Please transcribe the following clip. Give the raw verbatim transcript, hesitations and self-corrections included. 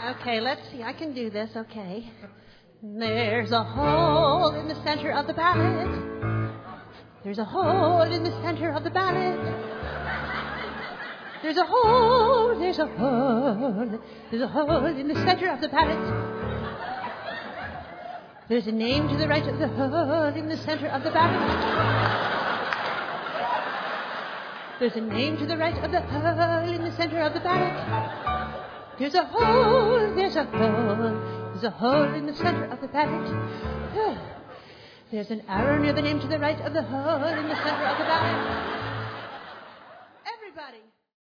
Okay, let's see. I can do this. Okay. There's a hole in the center of the ballot. There's a hole in the center of the ballot. There's a hole, there's a hole, there's a hole in the center of the ballot. There's a name to the right of the hole in the center of the ballot. There's a name to the right of the hole in the center of the ballot. There's a hole, there's a hole, there's a hole in the center of the ballot. There's an arrow near the name to the right of the hole in the center of the ballot.